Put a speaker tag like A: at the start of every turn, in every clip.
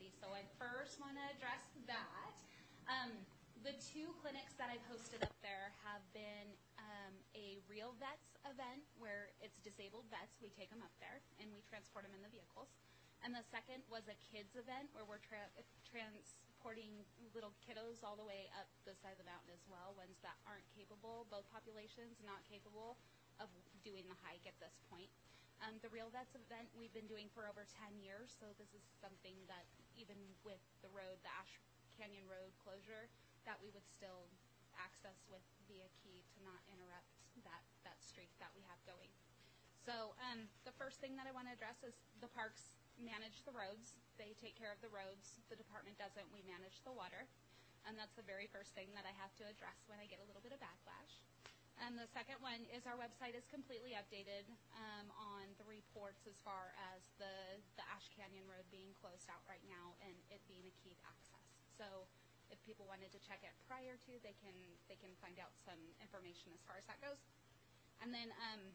A: accessibility. So I first want to address that. The two clinics that I've hosted up there have been a real vets event where it's disabled vets. We take them up there and we transport them in the vehicles. And the second was a kids event where we're transporting little kiddos all the way up the side of the mountain as well, ones that aren't capable, both populations not capable of doing the hike at this point. The Real Vets event we've been doing for over 10 years, so this is something that even with the road, the Ash Canyon Road closure, that we would still access with via key to not interrupt that streak that we have going. So the first thing that I want to address is the parks manage the roads. They take care of the roads. The department doesn't. We manage the water. And that's the very first thing that I have to address when I get a little bit of backlash. And the second one is our website is completely updated on the reports as far as the Ash Canyon Road being closed out right now and it being a keyed access. So if people wanted to check it prior to, they can find out some information as far as that goes. And then,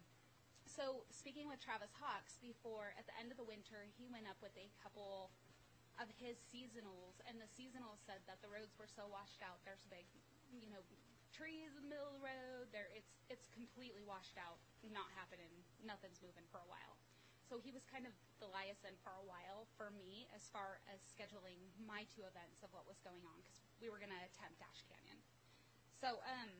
A: so speaking with Travis Hawks before, at the end of the winter, he went up with a couple of his seasonals, and the seasonals said that the roads were so washed out. There's big, trees in the middle of the road. It's completely washed out, not happening. Nothing's moving for a while. So he was kind of the liaison for a while for me as far as scheduling my two events of what was going on because we were going to attempt Ash Canyon. So,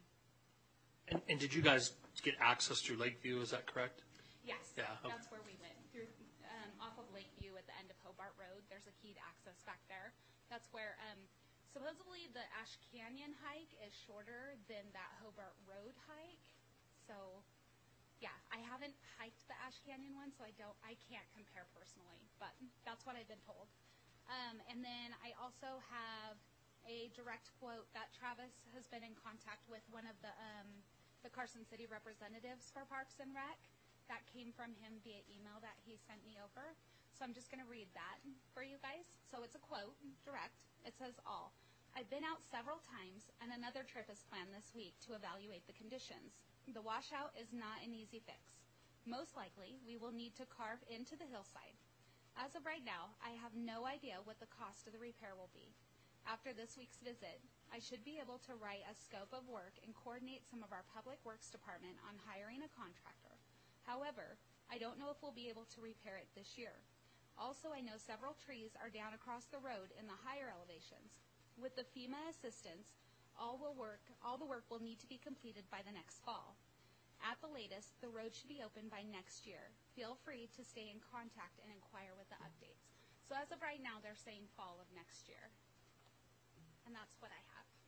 B: And did you guys get access through Lakeview? Is that correct?
A: Yes.
B: Yeah. Okay.
A: That's where we went through off of Lakeview at the end of Hobart Road. There's a keyed access back there. That's where supposedly the Ash Canyon hike is shorter than that Hobart Road hike. So. Yeah, I haven't hiked the Ash Canyon one, so I can't compare personally, but that's what I've been told. And then I also have a direct quote that Travis has been in contact with one of the Carson City representatives for Parks and Rec. That came from him via email that he sent me over. So I'm just going to read that for you guys. So it's a quote, direct. It says all. I've been out several times, and another trip is planned this week to evaluate the conditions. The washout is not an easy fix. Most likely, we will need to carve into the hillside. As of right now, I have no idea what the cost of the repair will be. After this week's visit, I should be able to write a scope of work and coordinate some of our public works department on hiring a contractor. However, I don't know if we'll be able to repair it this year. Also, I know several trees are down across the road in the higher elevations. With the FEMA assistance, all the work will need to be completed by the next fall. At the latest, the road should be open by next year. Feel free to stay in contact and inquire with the updates. So as of right now, they're saying fall of next year. And that's what I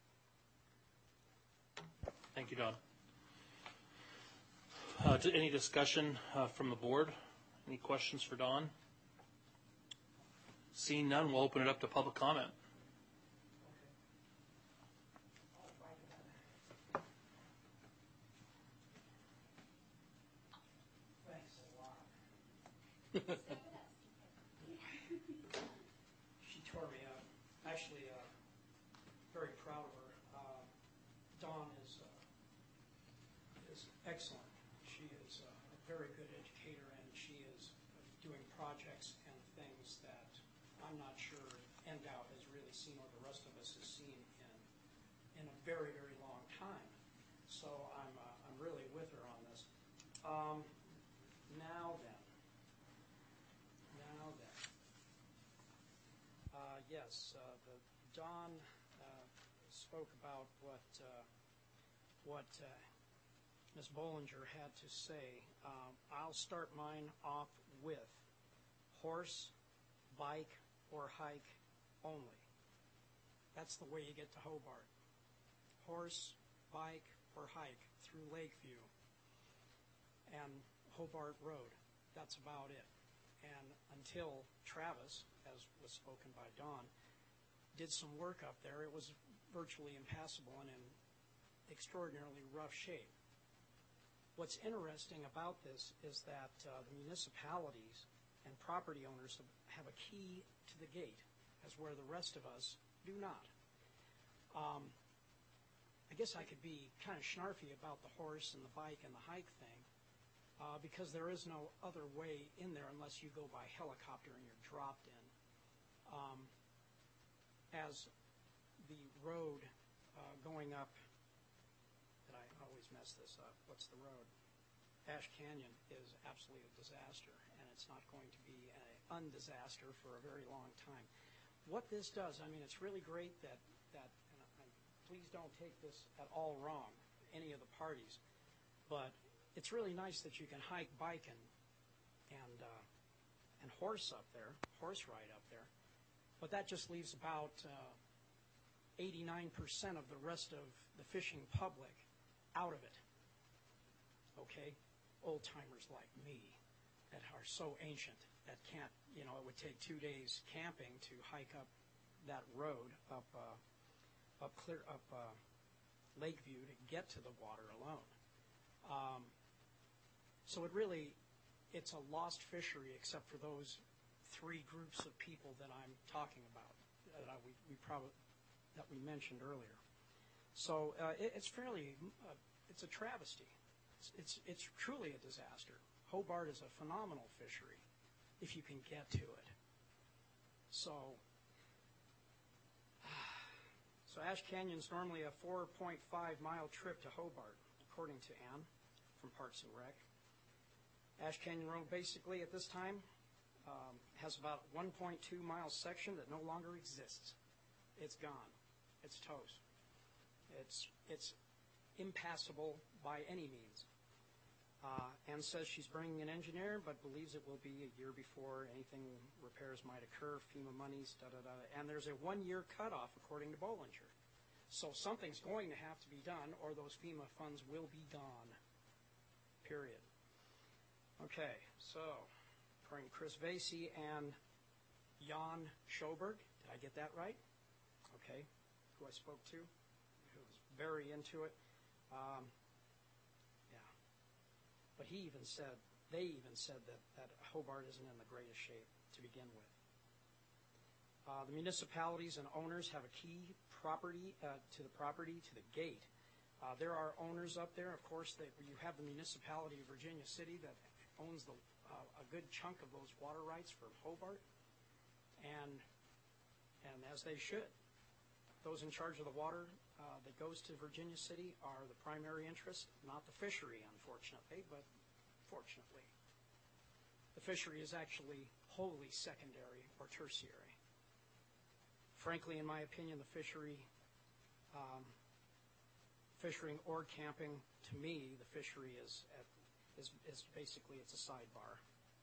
A: have.
B: Thank you, Don. Any discussion from the board? Any questions for Don? Seeing none, we'll open it up to public comment.
C: She tore me up. Actually, very proud of her. Dawn is excellent. She is a very good educator, and she is doing projects and things that I'm not sure NDOT has really seen or the rest of us has seen in a very, very long time. So I'm really with her on this. Now then. Yes, Don spoke about what Ms. Bollinger had to say. I'll start mine off with horse, bike, or hike only. That's the way you get to Hobart. Horse, bike, or hike through Lakeview and Hobart Road. That's about it. And until Travis, as was spoken by Don, did some work up there, it was virtually impassable and in extraordinarily rough shape. What's interesting about this is that the municipalities and property owners have a key to the gate, as where the rest of us do not. I guess I could be kind of snarfy about the horse and the bike and the hike thing, because there is no other way in there unless you go by helicopter and you're dropped in. as the road going up, and I always mess this up, what's the road? Ash Canyon is absolutely a disaster, and it's not going to be an undisaster for a very long time. What this does, I mean, it's really great that and please don't take this at all wrong, any of the parties, but it's really nice that you can hike, bike, and horse up there, horse ride up there, but that just leaves about 89% of the rest of the fishing public out of it. Okay? Old timers like me that are so ancient that can't, it would take 2 days camping to hike up that road up Lakeview to get to the water alone. So it's a lost fishery except for those 3 groups of people that I'm talking about that we mentioned earlier. So it's a travesty. It's truly a disaster. Hobart is a phenomenal fishery if you can get to it. So Ash Canyon is normally a 4.5-mile trip to Hobart, according to Ann from Parks and Rec. Ash Canyon Road basically at this time has about 1.2-mile section that no longer exists. It's gone. It's toast. It's impassable by any means. Ann says she's bringing an engineer, but believes it will be a year before anything repairs might occur, FEMA monies, and there's a 1-year cutoff according to Bollinger. So something's going to have to be done, or those FEMA funds will be gone. Period. Okay, so according to Chris Vasey and Jan Schoberg, did I get that right? Okay, who I spoke to, who was very into it. Yeah, but they even said that Hobart isn't in the greatest shape to begin with. The municipalities and owners have a key property to the gate. There are owners up there, of course. You have the municipality of Virginia City that owns a good chunk of those water rights for Hobart, and as they should. Those in charge of the water that goes to Virginia City are the primary interest, not the fishery, unfortunately, but fortunately. The fishery is actually wholly secondary or tertiary. Frankly, in my opinion, the fishery, fishing or camping, to me, the fishery is basically, it's a sidebar.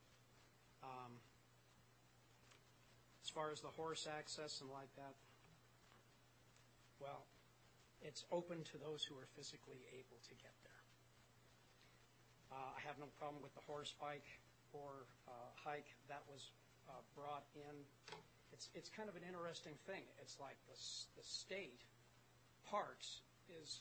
C: As far as the horse access and like that, well, it's open to those who are physically able to get there. I have no problem with the horse bike or hike that was brought in. It's kind of an interesting thing. It's like the state parks is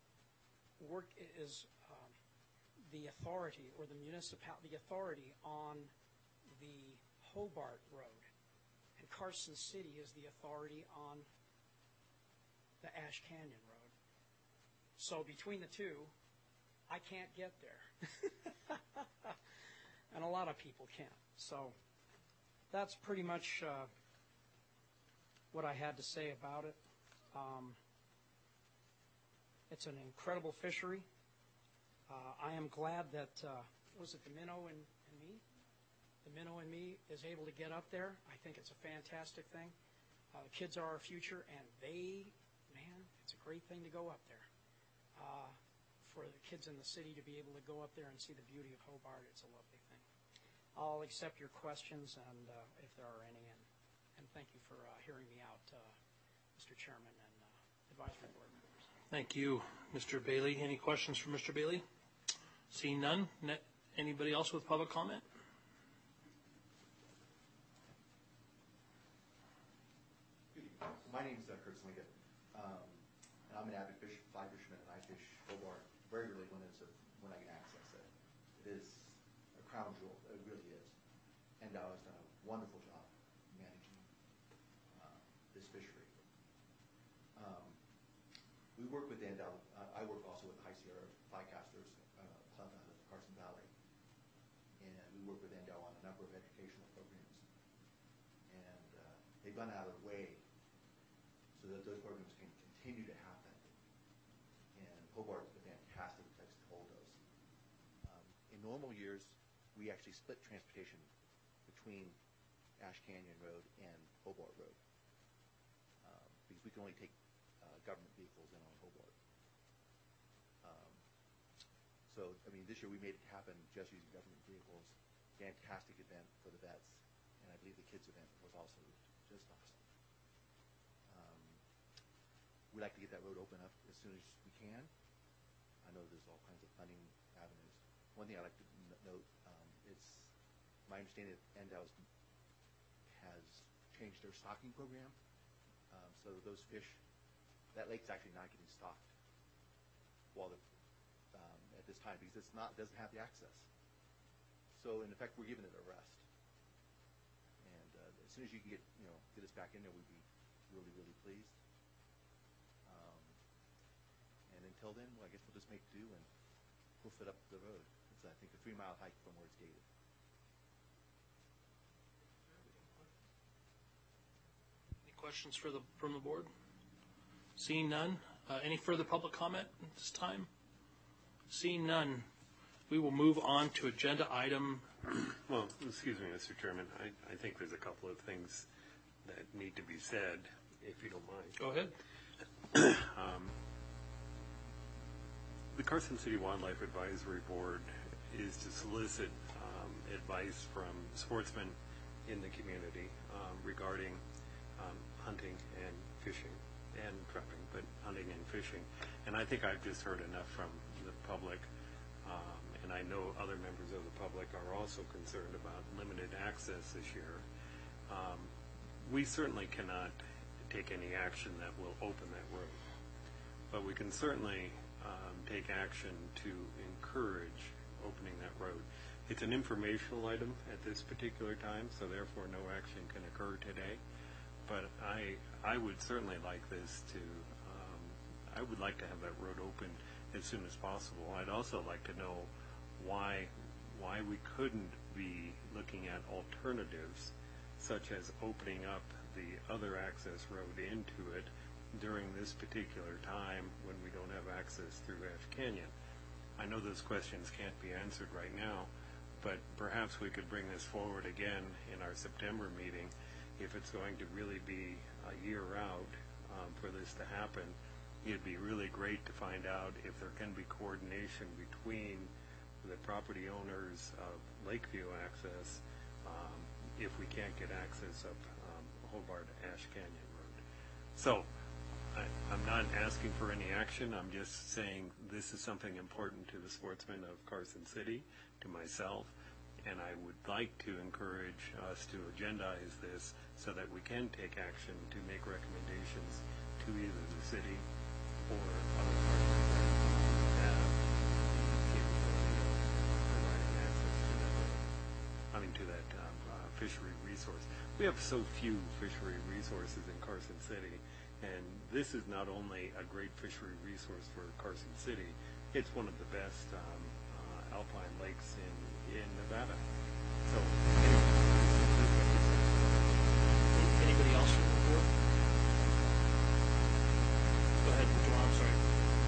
C: the authority or the municipality, the authority on the Hobart Road, and Carson City is the authority on the Ash Canyon Road. So between the two, I can't get there. And a lot of people can't. So that's pretty much what I had to say about it. It's an incredible fishery. I am glad that, was it the Minnow and Me? The Minnow and Me is able to get up there. I think it's a fantastic thing. The kids are our future, and it's a great thing to go up there. For the kids in the city to be able to go up there and see the beauty of Hobart, it's a lovely thing. I'll accept your questions, and if there are any, and thank you for hearing me out, Mr. Chairman and advisory board members.
B: Thank you, Mr. Bailey. Any questions for Mr. Bailey? Seeing none. Anybody else with public comment?
D: Good evening. My name is Kurt Slinga, and I'm an avid fly fisherman, and I fish Hobart regularly when I can access it. It is a crown jewel. It really is. And Dow has done a wonderful job managing this fishery. We work with Dow. I work also with the High Sierra Flycasters Club out of Carson Valley, and we work with Dow on a number of educational programs. And they've gone out of their way so that those programs can continue to happen. And Hobart's a fantastic place to hold those. In normal years, we actually split transportation between Ash Canyon Road and Hobart Road because we can only take government vehicles in on Hobart. So, I mean, this year we made it happen just using government vehicles. Fantastic event for the vets, and I believe the kids' event was also just awesome. We'd like to get that road open up as soon as we can. I know there's all kinds of funding avenues. One thing I'd like to note, it's my understanding that NDOW's has changed their stocking program. So those fish, that lake's actually not getting stocked while at this time because doesn't have the access. So in effect, we're giving it a rest. And as soon as you can get us back in there, we'd be really, really pleased. And until then, well, I guess we'll just make do and hoof it up the road. It's, I think, a 3-mile hike from where it's gated.
B: Any questions from the board? Seeing none. Any further public comment at this time? Seeing none, we will move on to agenda item.
E: Well, excuse me, Mr. Chairman. I think there's a couple of things that need to be said, if you don't mind.
B: Go ahead.
E: The Carson City Wildlife Advisory Board is to solicit advice from sportsmen in the community regarding hunting and fishing and trapping, but hunting and fishing. And I think I've just heard enough from the public, and I know other members of the public are also concerned about limited access this year. We certainly cannot take any action that will open that road, but we can certainly take action to encourage opening that road. It's an informational item at this particular time, so therefore no action can occur today. But I would certainly like this to, I would like to have that road open as soon as possible. I'd also like to know why we couldn't be looking at alternatives, such as opening up the other access road into it during this particular time when we don't have access through Ash Canyon. I know those questions can't be answered right now, but perhaps we could bring this forward again in our September meeting if it's going to really be a year out for this to happen. It'd be really great to find out if there can be coordination between the property owners of Lakeview access if we can't get access up Hobart Ash Canyon Road. So I'm not asking for any action. I'm just saying this is something important to the sportsmen of Carson City, to myself, and I would like to encourage us to agendize this so that we can take action to make recommendations to either the city or other partners that have the capability of providing access to that road. I mean, to that fishery resource. We have so few fishery resources in Carson City, and this is not only a great fishery resource for Carson City, it's one of the best alpine lakes in Nevada. So,
B: Anybody else from the board? Go ahead, Joanne, I'm sorry.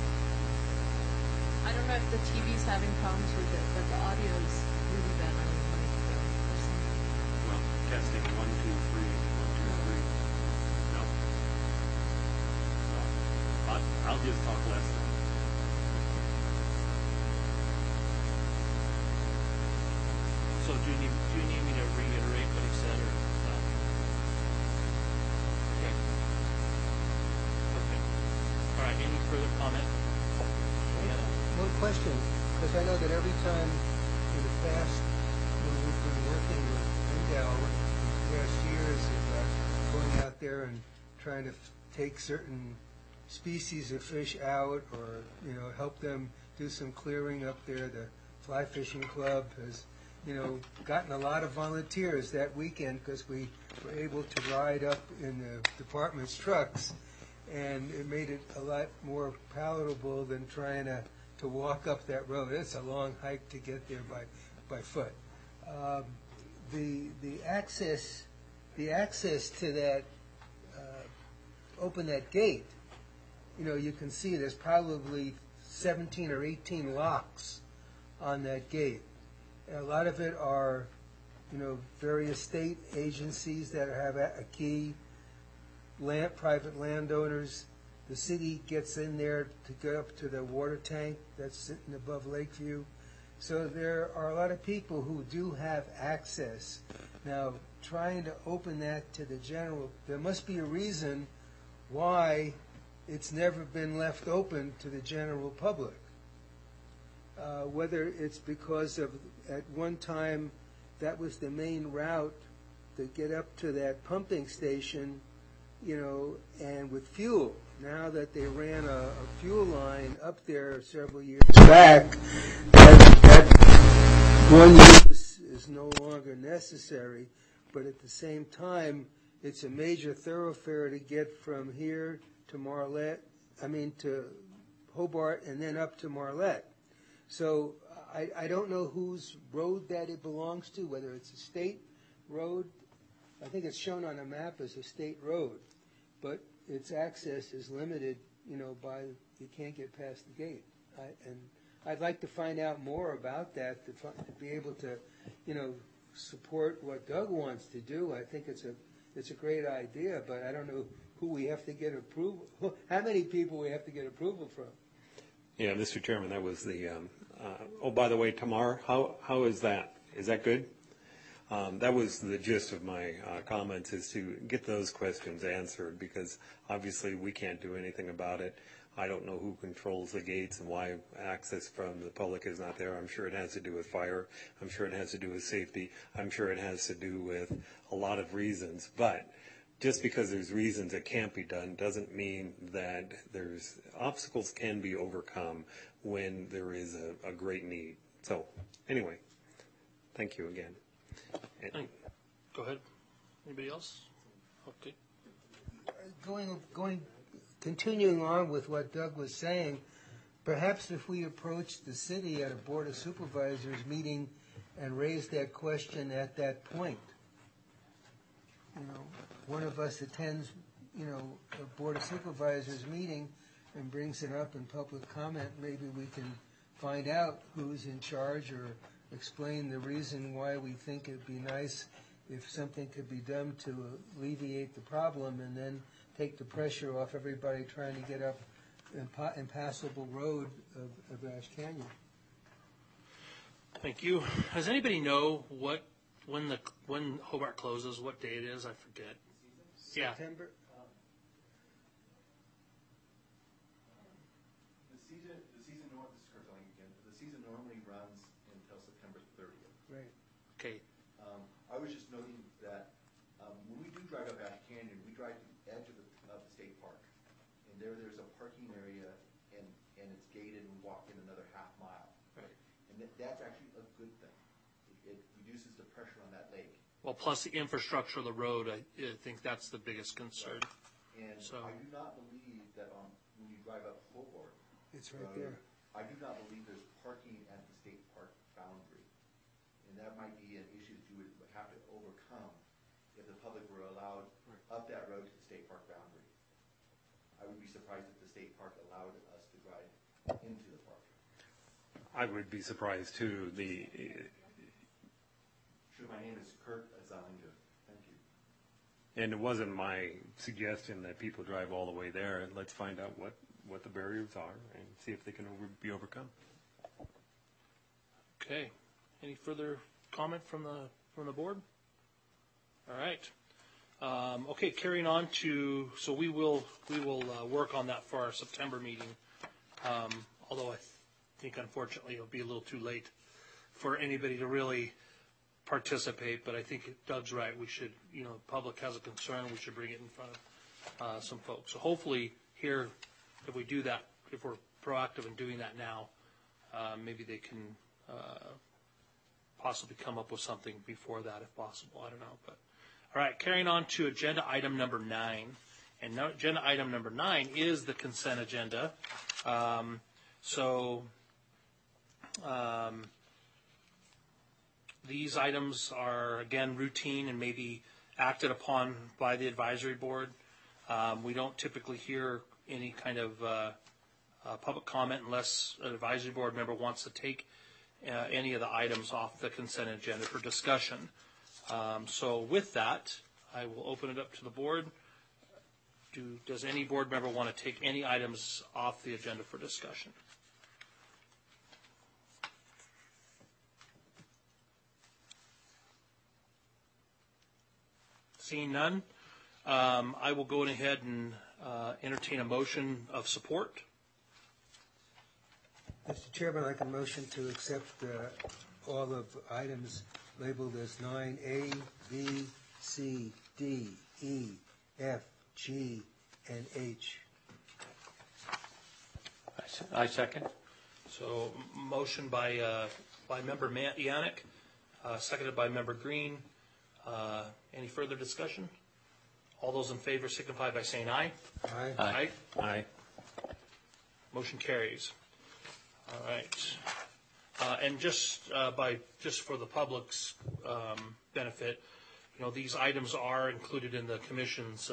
F: I don't know if the TV's having problems with it, but the audio is really bad on your mic or something.
E: well, testing 1, 2, 3, 1, 2, 3. No. I'll just talk less then.
B: So do you need me to reiterate what he said, or not? Okay. Okay. All right. Any further comment?
G: One question, because I know that every time in the past when we've been working with NDOW in past years going out there and trying to take certain species of fish out, or help them do some clearing up there, the Fly Fishing Club has gotten a lot of volunteers that weekend because we were able to ride up in the department's trucks, and it made it a lot more palatable than trying to walk up that road. It's a long hike to get there by foot. The access to that open that gate, you can see there's probably 17 or 18 locks on that gate. And a lot of it are, various state agencies that have a key, private landowners. The city gets in there to go up to the water tank that's sitting above Lakeview. So there are a lot of people who do have access. Now, trying to open that to the general, there must be a reason why it's never been left open to the general public. Whether it's because of, at one time, that was the main route to get up to that pumping station, and with fuel. Now that they ran a fuel line up there several years back, that one use is no longer necessary, but at the same time, it's a major thoroughfare to get from here to to Hobart and then up to Marlette. So I don't know whose road that it belongs to, whether it's a state road. I think it's shown on a map as a state road, but its access is limited, by you can't get past the gate. And I'd like to find out more about that to be able to, support what Doug wants to do. I think it's a great idea, but I don't know who we have to get approval. How many people we have to get approval from?
E: Yeah, Mr. Chairman, that was the. Oh, by the way, Tamar, how is that? Is that good? That was the gist of my comments, is to get those questions answered, because obviously we can't do anything about it. I don't know who controls the gates and why access from the public is not there. I'm sure it has to do with fire. I'm sure it has to do with safety. I'm sure it has to do with a lot of reasons. But just because there's reasons it can't be done doesn't mean that there's obstacles can be overcome when there is a great need. So anyway, thank you again.
B: Go ahead. Anybody else? Okay.
G: Continuing on with what Doug was saying, perhaps if we approach the city at a Board of Supervisors meeting and raise that question at that point, one of us attends, a Board of Supervisors meeting and brings it up in public comment, maybe we can find out who's in charge or explain the reason why we think it'd be nice if something could be done to alleviate the problem, and then take the pressure off everybody trying to get up impassable road of Ash Canyon.
B: Thank you. Does anybody know when Hobart closes, what day it is? I forget.
G: September?
D: The season normally runs until September 30th.
G: Right.
B: Okay.
D: I was just noting that when we do drive up Ash Canyon, we drive to the edge of the state park, and there's a parking area, and it's gated, and we walk in another half mile.
B: Right.
D: And that's actually a good thing. It reduces the pressure on that lake.
B: Well, plus the infrastructure of the road, I think that's the biggest concern.
D: Right. And so I do not believe that when you drive up Hobart,
G: it's right there.
D: I do not believe there's parking at the state park boundary. And that might be an issue that you would have to overcome if the public were allowed up that road to the state park boundary. I would be surprised if the state park allowed us to drive into the park.
E: I would be surprised too.
D: Sure, my name is Kurt Azalinger. Thank you.
E: And it wasn't my suggestion that people drive all the way there. Let's find out what the barriers are and see if they can be overcome.
B: Okay. Any further comment from the board? All right. Okay. Carrying on to, so we will work on that for our September meeting. Although I think unfortunately it'll be a little too late for anybody to really participate. But I think Doug's right. We should, the public has a concern. We should bring it in front of some folks. So hopefully here, if we do that, if we're proactive in doing that now, maybe they can possibly come up with something before that if possible. I don't know. But all right, carrying on to agenda item number 9. And agenda item number 9 is the consent agenda. These items are, again, routine and maybe acted upon by the advisory board. We don't typically hear any kind of public comment unless an advisory board member wants to take any of the items off the consent agenda for discussion. So with that, I will open it up to the board. Does any board member want to take any items off the agenda for discussion? Seeing none, I will go ahead and entertain a motion of support.
G: Mr. Chairman, I'd like a motion to accept all of items labeled as 9A, B, C, D, E, F, G, and H.
H: I second.
B: So motion by member Yannick, seconded by member Green. Any further discussion? All those in favor signify by saying aye.
G: Aye.
B: Aye.
H: Aye.
B: Motion carries. All right. And just for the public's benefit, these items are included in the commission's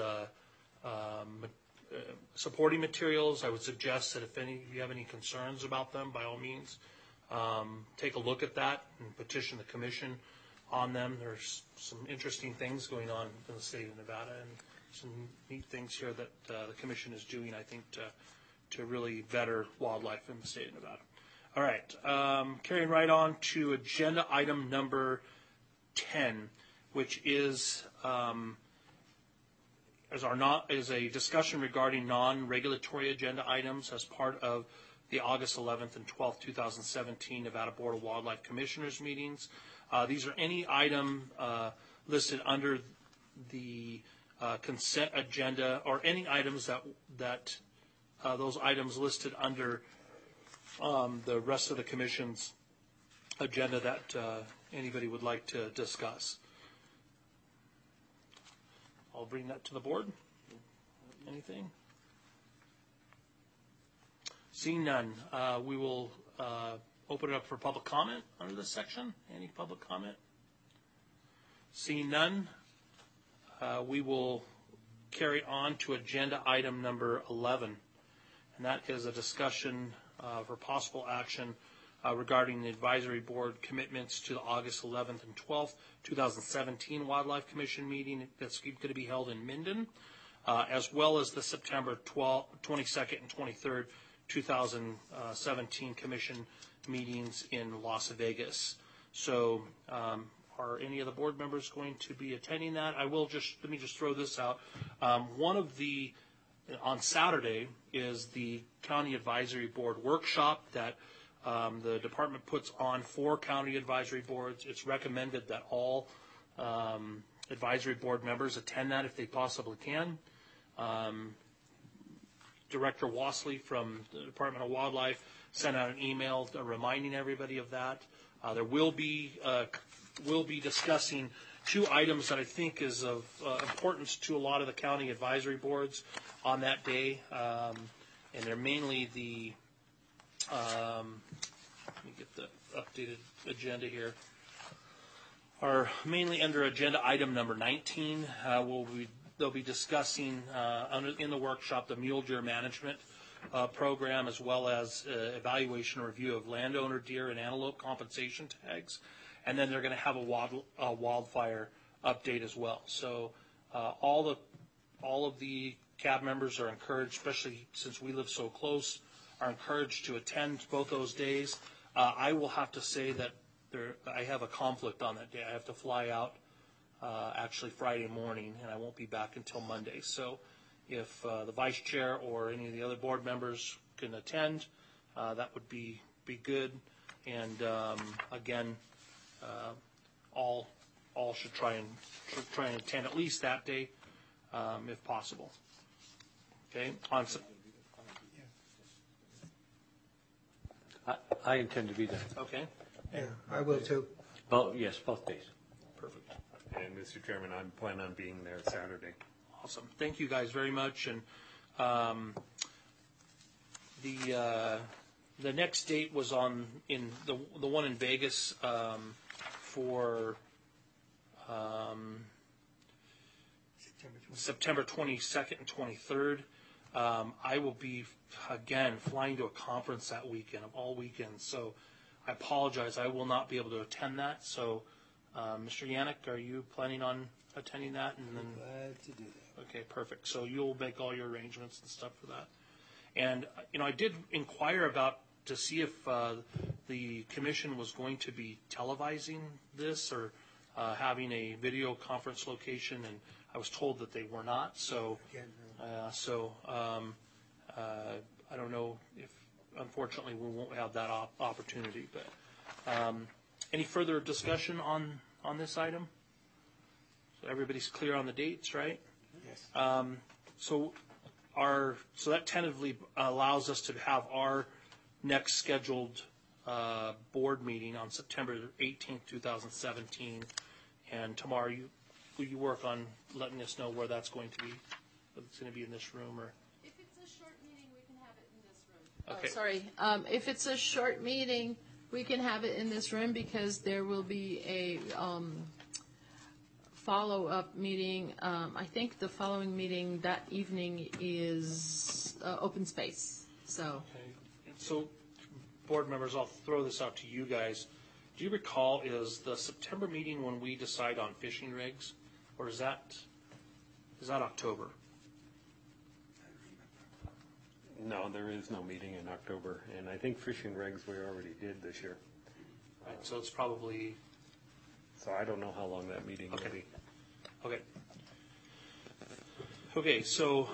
B: supporting materials. I would suggest that if you have any concerns about them, by all means, take a look at that and petition the commission on them. There's some interesting things going on in the state of Nevada and some neat things here that the commission is doing, I think, to really better wildlife in the state of Nevada. All right, carrying right on to agenda item number 10, which is a discussion regarding non-regulatory agenda items as part of the August 11th and 12th, 2017 Nevada Board of Wildlife Commissioners meetings. These are any item listed under the consent agenda, or any items that those items listed under the rest of the commission's agenda that anybody would like to discuss. I'll bring that to the board. Anything? Seeing none, we will open it up for public comment under this section. Any public comment? Seeing none, we will carry on to agenda item number 11, and that is a discussion for possible action regarding the advisory board commitments to the August 11th and 12th, 2017 Wildlife Commission meeting that's going to be held in Minden, as well as the September 22nd and 23rd, 2017 Commission meetings in Las Vegas. So are any of the board members going to be attending that? Let me just throw this out. On Saturday is the County Advisory Board workshop that the department puts on for county advisory boards. It's recommended that all advisory board members attend that if they possibly can. Director Wassley from the Department of Wildlife sent out an email reminding everybody of that. There will be discussing two items that I think is of importance to a lot of the county advisory boards on that day, and they're mainly the. Let me get the updated agenda here. Are mainly under agenda item number 19. They'll be discussing in the workshop the mule deer management program, as well as evaluation and review of landowner deer and antelope compensation tags, and then they're going to have a wildfire update as well. So all of the CAB members are encouraged, especially since we live so close, are encouraged to attend both those days. I will have to say that I have a conflict on that day. I have to fly out actually Friday morning, and I won't be back until Monday. So if the vice chair or any of the other board members can attend, that would be good. And again, all should try and attend at least that day, if possible. Okay.
H: I intend to be there.
B: Okay.
G: Yeah, I will too.
H: Yes, both days.
B: Perfect.
E: And Mr. Chairman, I'm planning on being there Saturday.
B: Awesome. Thank you guys very much. And the next date was in the one in Vegas for September 22nd and 23rd. I will be, again, flying to a conference that weekend, of all weekends. So I apologize. I will not be able to attend that. So, Mr. Yannick, are you planning on attending that? And then,
G: Glad to do that.
B: okay, perfect. So you'll make all your arrangements and stuff for that. And, I did inquire to see if the commission was going to be televising this or having a video conference location, and I was told that they were not. So, I don't know if, unfortunately, we won't have that opportunity. But any further discussion on this item? So everybody's clear on the dates, right?
G: Yes.
B: So that tentatively allows us to have our next scheduled board meeting on September 18th, 2017. And tomorrow, will you work on letting us know where that's going to be? Whether it's going to be in this room or?
F: If it's a short meeting, we can have it in this room.
B: Okay.
F: Oh, sorry. If it's a short meeting, we can have it in this room because there will be a follow-up meeting. I think the following meeting that evening is open space. So.
B: Okay. So, board members, I'll throw this out to you guys. Do you recall, is the September meeting when we decide on fishing rigs, or is that October?
E: No, there is no meeting in October, and I think fishing regs we already did this year.
B: Right, so it's probably.
E: So I don't know how long that meeting will be.
B: Okay. Okay, so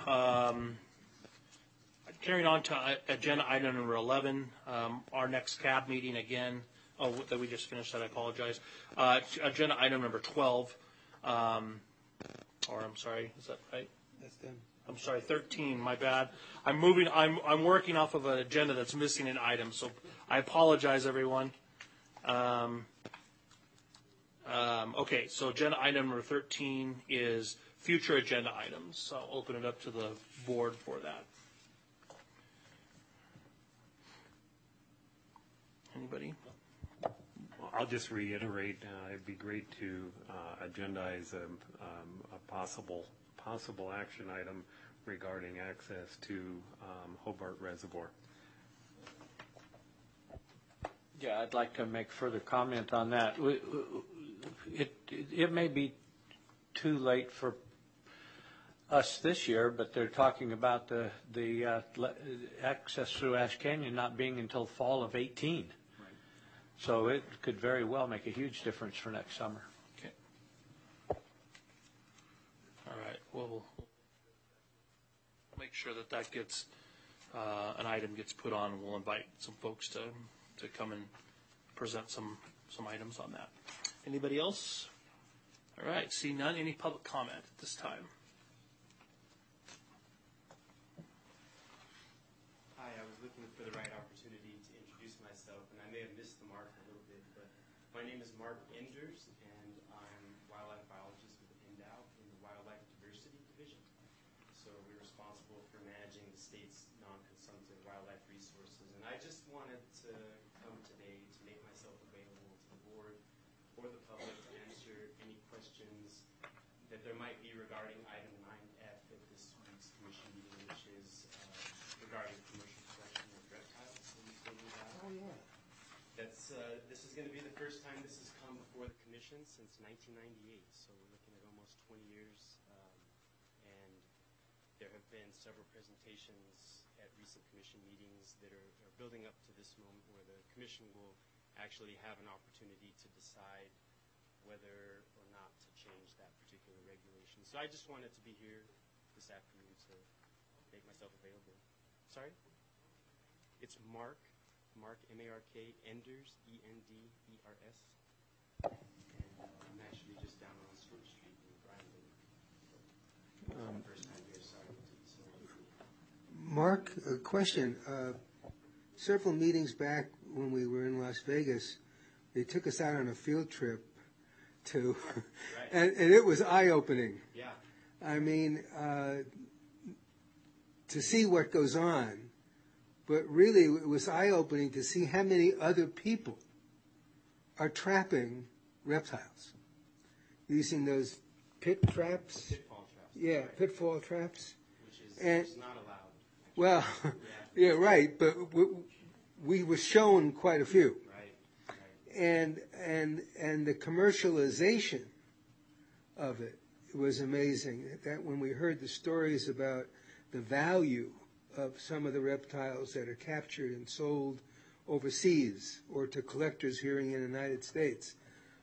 B: carrying on to agenda item number 11, our next CAB meeting again. Oh, that we just finished that, I apologize. Agenda item number 12, or I'm sorry, is that right?
G: That's done.
B: I'm sorry, 13, my bad. I'm working off of an agenda that's missing an item, so I apologize, everyone. Okay, so agenda item number 13 is future agenda items. So I'll open it up to the board for that. Anybody?
E: I'll just reiterate, it'd be great to agendize a possible action item regarding access to Hobart Reservoir.
H: Yeah, I'd like to make further comment on that. It may be too late for us this year, but they're talking about the access through Ash Canyon not being until fall of 18. So it could very well make a huge difference for next summer.
B: Okay. All right. We'll make sure that gets an item gets put on, and we'll invite some folks to come and present some items on that. Anybody else? All right. See none. Any public comment at this time?
I: Hi. I was looking for the right opportunity to introduce myself, and I may have missed the mark a little bit, but my name is Mark Enders, and I'm wildlife biologist with NDOW in the Wildlife Diversity Division. So we're responsible for managing the state's non-consumptive wildlife resources. And I just wanted to come today to make myself available to the board or the public to answer any questions that there might be regarding item 9F at this week's commission meeting, which is regarding commercial production of reptiles.
G: Oh, yeah.
I: This is going to be the first time this has come before the commission since 1998, so we're looking at almost 20 years. And there have been several presentations at recent commission meetings that are building up to this moment where the commission will actually have an opportunity to decide whether or not to change that particular regulation. So I just wanted to be here this afternoon to make myself available. Sorry? It's Mark, M-A-R-K, Enders, E-N-D-E-R-S. And I'm actually just down on Stewart Street in Brandon. First time here, sorry to be so late.
G: Mark, a question. Several meetings back when we were in Las Vegas, they took us out on a field trip to,
I: Right.
G: and it was eye-opening.
I: Yeah.
G: I mean, to see what goes on, but really it was eye-opening to see how many other people are trapping reptiles using those pit traps.
I: Pitfall traps.
G: Yeah, pitfall traps.
I: which is
G: And-
I: just not allowed. actually.
G: Well, yeah, right, but we were shown quite a few.
I: Right, right.
G: And the commercialization of it was amazing. That when we heard the stories about the value of some of the reptiles that are captured and sold overseas or to collectors here in the United States,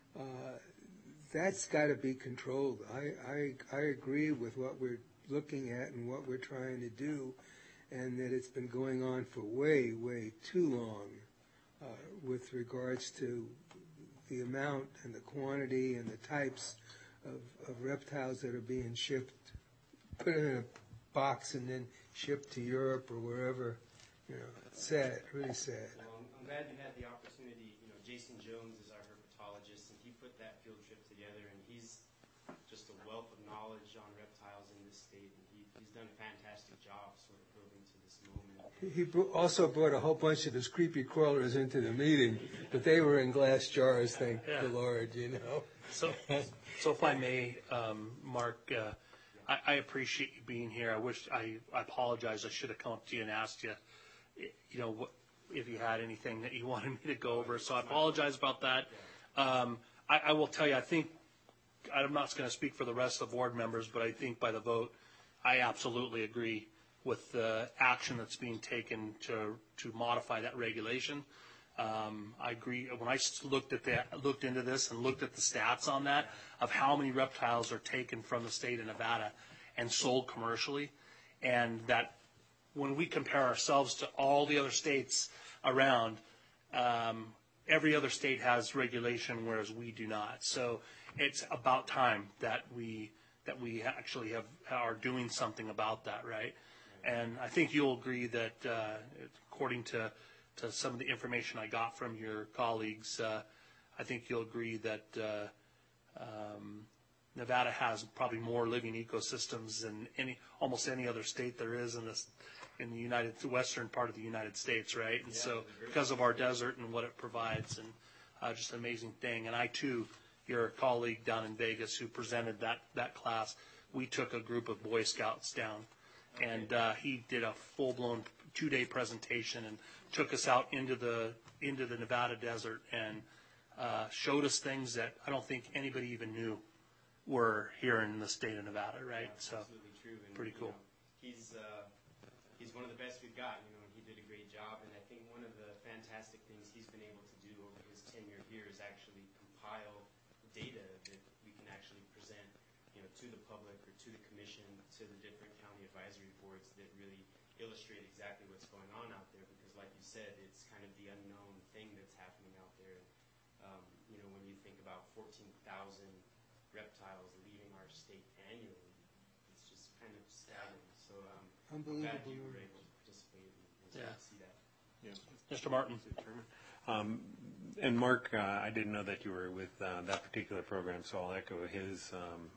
G: that's got to be controlled. I agree with what we're looking at and what we're trying to do, and that it's been going on for way, way too long with regards to the amount and the quantity and the types of reptiles that are being shipped, put in a box and then shipped to Europe or wherever. You know, it's sad, really sad.
I: Well, I'm glad you had the opportunity. You know, Jason Jones is our herpetologist, and he put that field trip together, and he's just a wealth of knowledge on reptiles in this state, and he's done a fantastic job sort of building to this moment.
G: He also brought a whole bunch of his creepy crawlers into the meeting, but they were in glass jars, thank the Lord, you know.
B: So if I may, Mark, I appreciate you being here. I apologize. I should have come up to you and asked you, you know, if you had anything that you wanted me to go over. So I apologize about that. I will tell you, I think, I'm not going to speak for the rest of the board members, but I think by the vote, I absolutely agree with the action that's being taken to modify that regulation. I agree. When I looked into this and looked at the stats on that, of how many reptiles are taken from the state of Nevada and sold commercially, and that when we compare ourselves to all the other states around, every other state has regulation, whereas we do not. So it's about time that we actually are doing something about that, right? And I think you'll agree that according to some of the information I got from your colleagues, I think you'll agree that Nevada has probably more living ecosystems than almost any other state there is in the western part of the United States, right? And so because of our desert and what it provides, and just an amazing thing. And I too, your colleague down in Vegas who presented that class, we took a group of Boy Scouts down, and he did a full-blown 2-day presentation and took us out into the Nevada desert and showed us things that I don't think anybody even knew were here in the state of Nevada, right?
I: Yeah,
B: so
I: absolutely true. And,
B: pretty cool.
I: You know, he's one of the best we've got, you know, and he did a great job. And I think one of the fantastic things he's been able to do over his tenure here is actually compile data that we can actually present, you know, to the public or to the commission, to the different county advisory boards that really illustrate exactly what's going on out there. Because, like you said, it's kind of the unknown thing that's happening out there. You know, when you think about 14,000 reptiles leaving our state annually, it's just kind of staggering. So I'm glad you were able to participate and see that.
E: Yeah.
B: Mr. Martin.
E: And Mark, I didn't know that you were with that particular program, so I'll echo his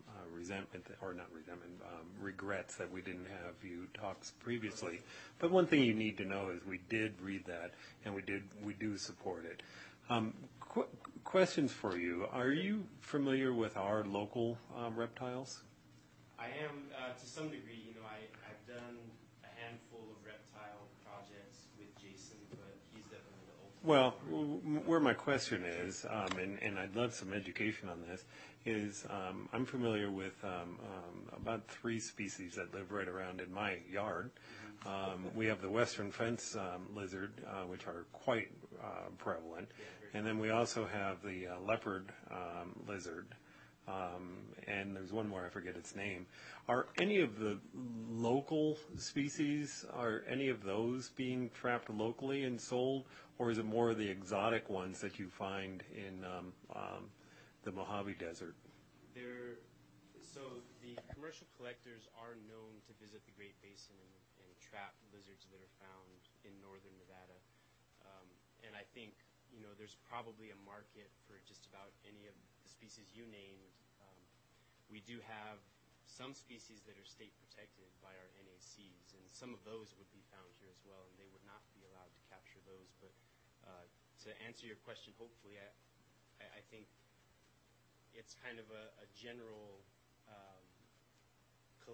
E: regrets that we didn't have you talk previously. But one thing you need to know is we did read that, and we do support it. Questions for you. Are you familiar with our local reptiles?
I: I am, to some degree. You know, I've done a handful of reptile projects with Jason, but he's definitely the ultimate.
E: Well, where my question is, and I'd love some education on this, is I'm familiar with about 3 species that live right around in my yard. We have the western fence lizard, which are quite prevalent. And then we also have the leopard lizard, and there's one more, I forget its name. Are any of the local species, are any of those being trapped locally and sold, or is it more of the exotic ones that you find in the Mojave Desert?
I: So the commercial collectors are known to visit the Great Basin and trap lizards that are found in northern Nevada. And I think, you know, there's probably a market for just about any of the species you named. We do have some species that are state protected by our NACs, and some of those would be found here as well, and they would not be allowed to capture those. But to answer your question, hopefully, I think it's kind of a general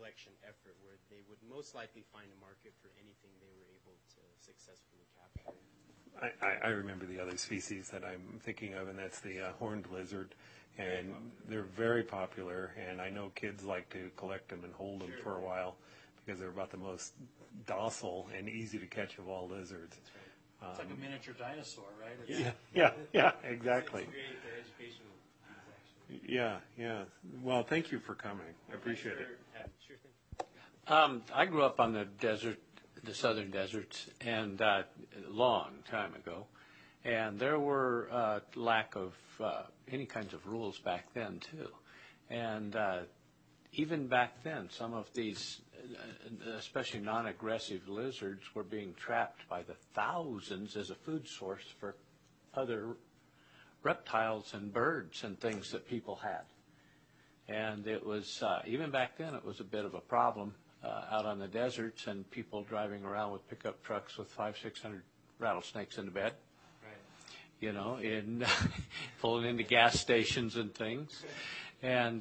I: collection effort where they would most likely find a market for anything they were able to successfully capture.
E: I remember the other species that I'm thinking of, and that's the horned lizard. And they're very popular, and I know kids like to collect them and hold them for a while because they're about the most docile and easy to catch of all lizards.
B: It's like a miniature dinosaur, right?
E: Yeah, exactly.
I: It's great educational piece, actually.
E: Yeah. Well, thank you for coming. I appreciate it.
I: Sure thing.
H: I grew up on the desert, the southern deserts, and a long time ago, and there were lack of any kinds of rules back then too, and even back then, some of these, especially non-aggressive lizards, were being trapped by the thousands as a food source for other reptiles and birds and things that people had. And it was, even back then, it was a bit of a problem out on the deserts and people driving around with pickup trucks with 500-600 rattlesnakes in the bed.
I: Right.
H: You know, in pulling into gas stations and things. And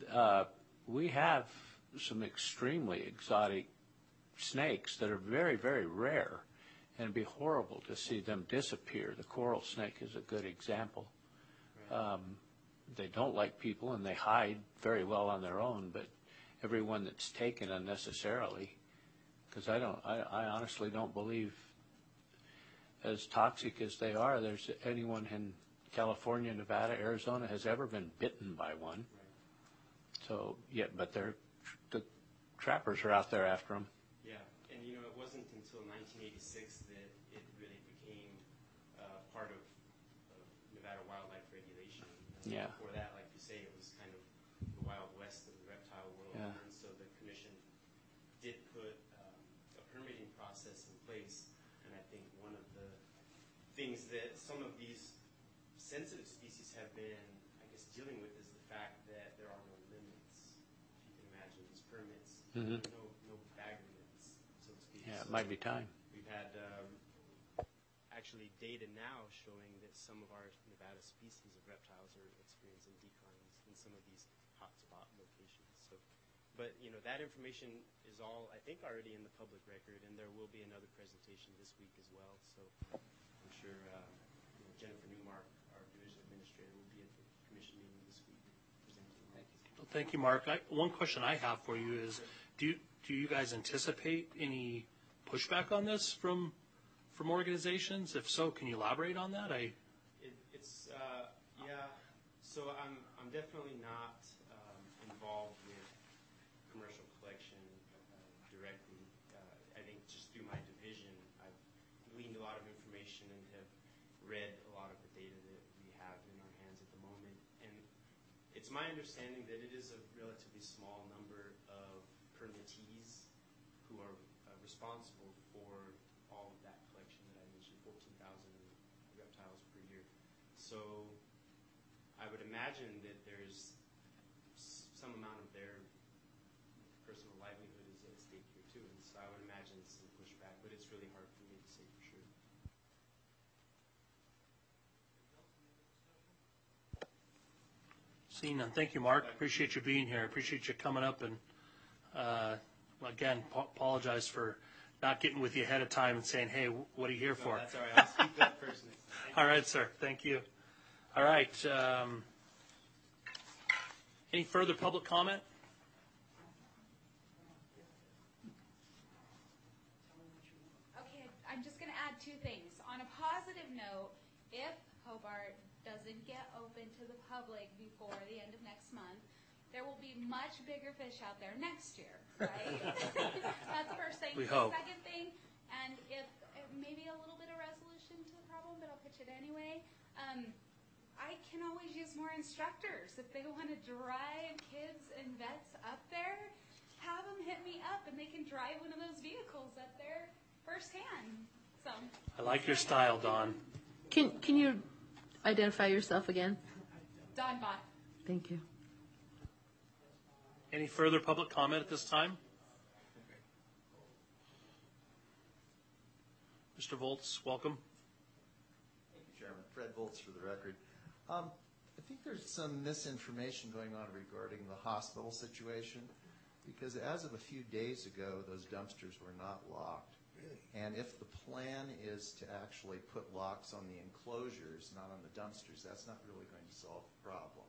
H: we have some extremely exotic snakes that are very, very rare, and it'd be horrible to see them disappear. The coral snake is a good example.
I: Right.
H: They don't like people, and they hide very well on their own, but everyone that's taken unnecessarily, because I honestly don't believe, as toxic as they are, there's anyone in California, Nevada, Arizona has ever been bitten by one. So, yeah, but the trappers are out there after them.
I: Yeah, and you know, it wasn't until 1986 that it really became part of Nevada wildlife regulation.
H: Yeah.
I: Before that, like you say, it was kind of the Wild West of the reptile world.
H: Yeah.
I: And so the commission did put a permitting process in place. And I think one of the things that some of these sensitive species have been, I guess, dealing with is the fact that there are no limits. If you can imagine these permits,
H: Mhm.
I: no bag limits, so to speak.
H: Yeah, it
I: So
H: might be time.
I: we've had actually data now showing that some of our Nevada species of reptiles are experiencing declines in some of these hotspot locations. So, but you know, that information is all, I think, already in the public record, and there will be another presentation this week as well. So I'm sure Jennifer Newmark, our division administrator, will be at the commission meeting this week presenting on that.
B: Well, thank you, Mark. One question I have for you is, do you guys anticipate any pushback on this from organizations? If so, can you elaborate on that?
I: So I'm definitely not involved with commercial collection directly. I think just through my division, I've gleaned a lot of information and have read a lot of the data that we have in our hands at the moment. And it's my understanding that it is a relatively small number of permittees who are responsible for all of that collection that I mentioned, 14,000 reptiles per year. So I would imagine that there's some amount of their personal livelihood is at stake here too, and so I would imagine some pushback, but it's really hard for me to say for sure.
B: Seeing none. Thank you, Mark. Appreciate you being here. Appreciate you coming up, and again, apologize for not getting with you ahead of time and saying, hey, what are you here for?
I: That's all right. I'll speak to that person.
B: All right, sir. Thank you. All right. Any further public comment?
A: Okay, I'm just going to add two things. On a positive note, if Hobart doesn't get open to the public before the end of next month, there will be much bigger fish out there next year, right? That's the first thing.
B: We hope.
A: Second thing, and if maybe a little bit of resolution to the problem, but I'll pitch it anyway. I can always use more instructors. If they want to drive kids and vets up there, have them hit me up and they can drive one of those vehicles up there firsthand. So
B: I like your style, Don.
F: Can you identify yourself again?
A: Don Bott.
F: Thank you.
B: Any further public comment at this time? Mr. Volz, welcome.
D: Thank you, Chairman. Fred Volz for the record. I think there's some misinformation going on regarding the hospital situation. because as of a few days ago, those dumpsters were not locked. And if the plan is to actually put locks on the enclosures, not on the dumpsters, that's not really going to solve the problem.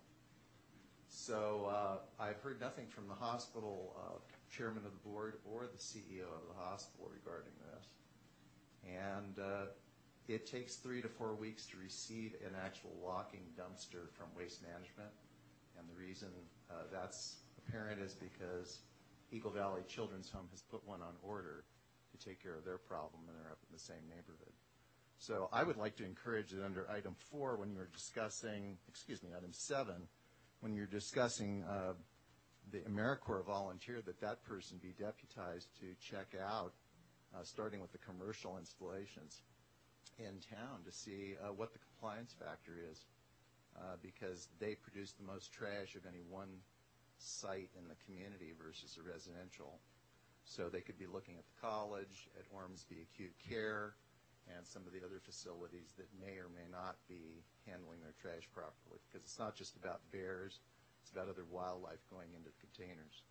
D: So I've heard nothing from the hospital chairman of the board or the CEO of the hospital regarding this. And it takes 3 to 4 weeks to receive an actual locking dumpster from Waste Management. And the reason that's apparent is because Eagle Valley Children's Home has put one on order to take care of their problem, and they're up in the same neighborhood. So I would like to encourage that under item 4, when you're discussing, item 7, when you're discussing the AmeriCorps volunteer, that person be deputized to check out, starting with the commercial installations in town, to see what the compliance factor is, because they produce the most trash of any one site in the community versus a residential. So they could be looking at the college, at Ormsby Acute Care, and some of the other facilities that may or may not be handling their trash properly, because it's not just about bears, it's about other wildlife going into the containers.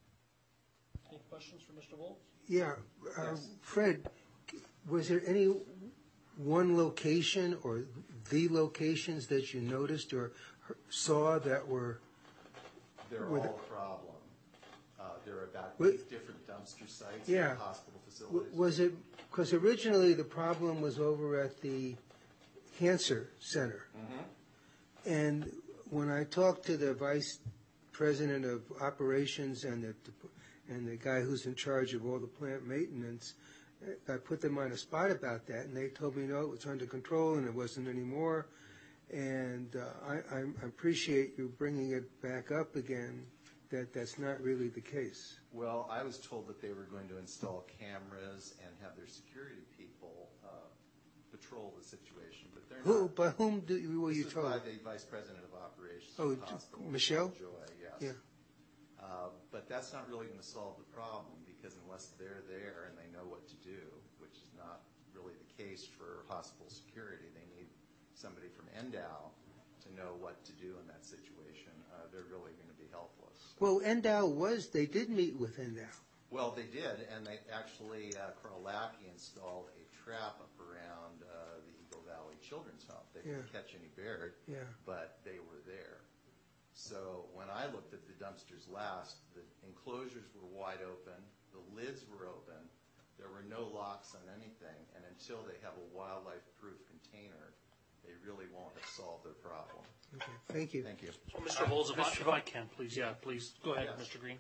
B: Any questions for Mr. Wolf?
G: Yeah,
D: Yes.
G: Fred, was there any one location or the locations that you noticed or saw that were?
D: They're all a problem. There are about
G: Wait.
D: 8 different dumpster sites
G: Yeah.
D: in hospital facilities.
G: Was it, because originally the problem was over at the cancer center. And when I talked to the vice president of operations and the guy who's in charge of all the plant maintenance, I put them on a spot about that, and they told me, no, it was under control and it wasn't anymore. And I appreciate you bringing it back up again, that's not really the case.
D: Well, I was told that they were going to install cameras and have their security people patrol the situation, but they're not.
G: By whom were you
D: This is
G: told?
D: by the vice president of operations
G: Oh,
D: of the hospital.
G: Michelle?
D: Joy, yes.
G: Yeah.
D: But that's not really going to solve the problem, because unless they're there and they know what to do, which is not really the case for hospital security, they need somebody from NDOW to know what to do in that situation. They're really going to be helpless.
G: Well, they did meet with NDOW.
D: Well, they did, and they actually, Carl Lackey installed a trap up around the Eagle Valley Children's Home. They didn't catch any bears, but they were there. So when I looked at the dumpsters last, the enclosures were wide open, the lids were open, there were no locks on anything, and until they have a wildlife-proof container, they really won't have solved their problem.
G: Okay, thank you.
D: Thank you.
B: So Mr. Bowles, if I can, please, please, go ahead,
D: Yes.
B: Mr. Green.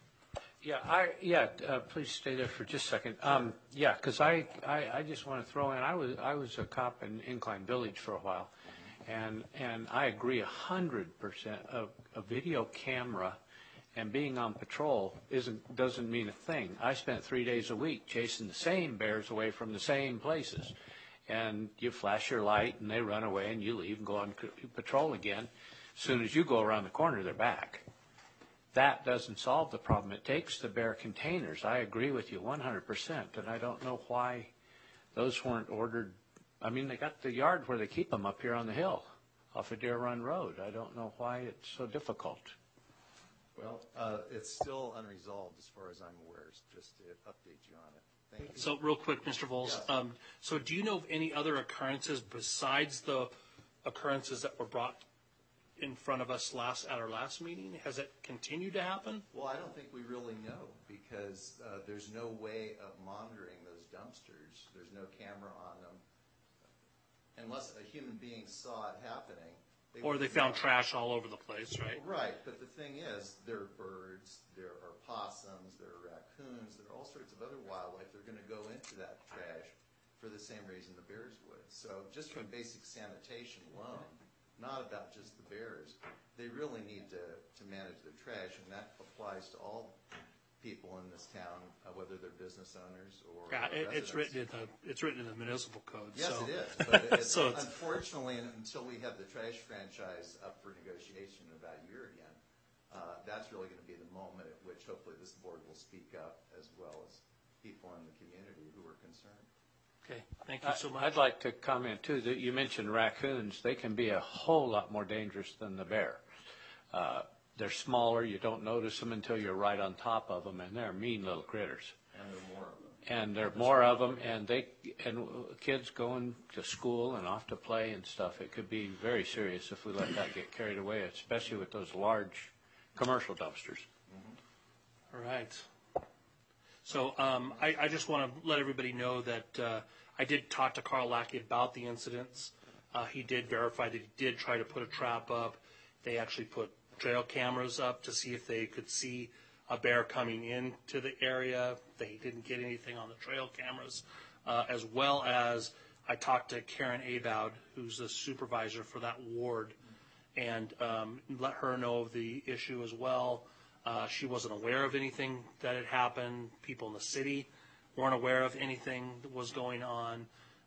H: Please stay there for just a second. Because I just want to throw in, I was a cop in Incline Village for a while, and I agree 100%. A video camera and being on patrol doesn't mean a thing. I spent 3 days a week chasing the same bears away from the same places, and you flash your light and they run away and you leave and go on patrol again. As soon as you go around the corner, they're back. That doesn't solve the problem. It takes the bear containers. I agree with you 100%, and I don't know why those weren't ordered. I mean, they got the yard where they keep them up here on the hill off of Deer Run Road. I don't know why it's so difficult.
D: Well, it's still unresolved as far as I'm aware, just to update you on it. Thank you.
B: So real quick, Mr. Vols,
D: Yes.
B: So do you know of any other occurrences besides the occurrences that were brought in front of us at our last meeting? Has it continued to happen?
D: Well, I don't think we really know, because there's no way of monitoring those dumpsters. There's no camera on them. Unless a human being saw it happening.
B: Or they found trash all over the place, right?
D: Right, but the thing is, there are birds, there are possums, there are raccoons, there are all sorts of other wildlife that are going to go into that trash for the same reason the bears would. So just from basic sanitation alone, not about just the bears, they really need to manage their trash, and that applies to all people in this town, whether they're business owners or
B: It's
D: residents.
B: written in the municipal code.
D: Yes,
B: so.
D: it is, but
B: So it's-
D: unfortunately, until we have the trash franchise up for negotiation in about a year again, that's really going to be the moment at which hopefully this board will speak up, as well as people in the community who are concerned.
B: Okay, thank you so much.
H: I'd like to comment, too, that you mentioned raccoons. They can be a whole lot more dangerous than the bear. They're smaller, you don't notice them until you're right on top of them, and they're mean little critters. And there are more of them, and kids going to school and off to play and stuff. It could be very serious if we let that get carried away, especially with those large commercial dumpsters.
B: All right. So I just want to let everybody know that I did talk to Carl Lackey about the incidents. He did verify that he did try to put a trap up. They actually put trail cameras up to see if they could see a bear coming into the area. They didn't get anything on the trail cameras, as well as I talked to Karen Aboud, who's the supervisor for that ward, and let her know of the issue as well. She wasn't aware of anything that had happened. People in the city weren't aware of anything that was going on.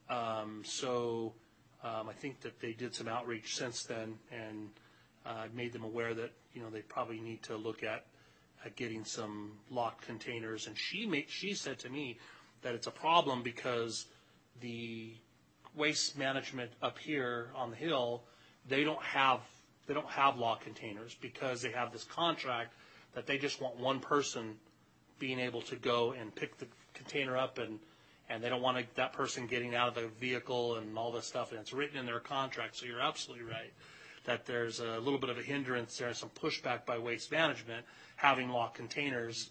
B: So I think that they did some outreach since then and made them aware that they probably need to look at getting some locked containers. And she said to me that it's a problem because the waste management up here on the hill, they don't have locked containers because they have this contract that they just want one person being able to go and pick the container up, and they don't want that person getting out of the vehicle and all this stuff, and it's written in their contract. So you're absolutely right that there's a little bit of a hindrance there, some pushback by Waste Management having locked containers,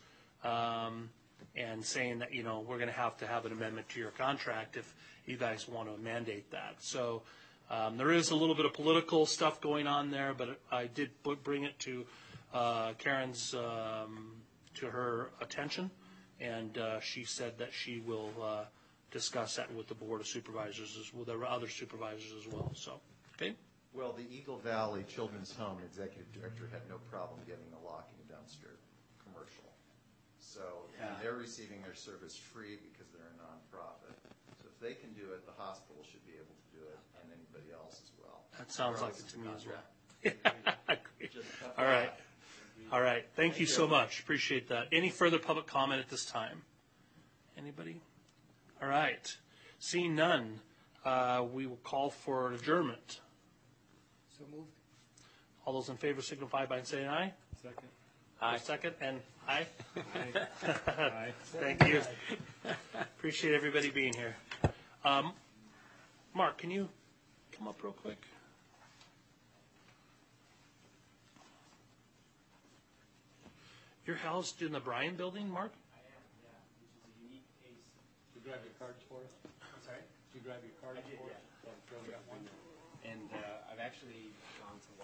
B: and saying that we're going to have an amendment to your contract if you guys want to mandate that. So there is a little bit of political stuff going on there, but I did bring it to Karen's to her attention, and she said that she will discuss that with the Board of Supervisors, with the other supervisors as well. So, okay.
D: Well, the Eagle Valley Children's Home executive director had no problem getting a locking dumpster commercial. So they're receiving their service free because they're a nonprofit. So if they can do it, the hospital should be able to do it, and anybody else as well.
B: That sounds like it to me as well. All right. All right. Thank you so much. Appreciate that. Any further public comment at this time? Anybody? All right. Seeing none, we will call for an adjournment.
G: So moved.
B: All those in favor signify by saying aye.
E: Second.
B: Aye. Second, and aye.
E: Aye.
B: Thank you. Appreciate everybody being here. Mark, can you come up real quick? You're housed in the Bryan building, Mark?
I: I am, yeah, which is a unique case.
H: Did you grab your cards for us?
I: I'm sorry?
H: Did you grab your cards
I: I did,
H: for us?
I: yeah. And I've actually gone to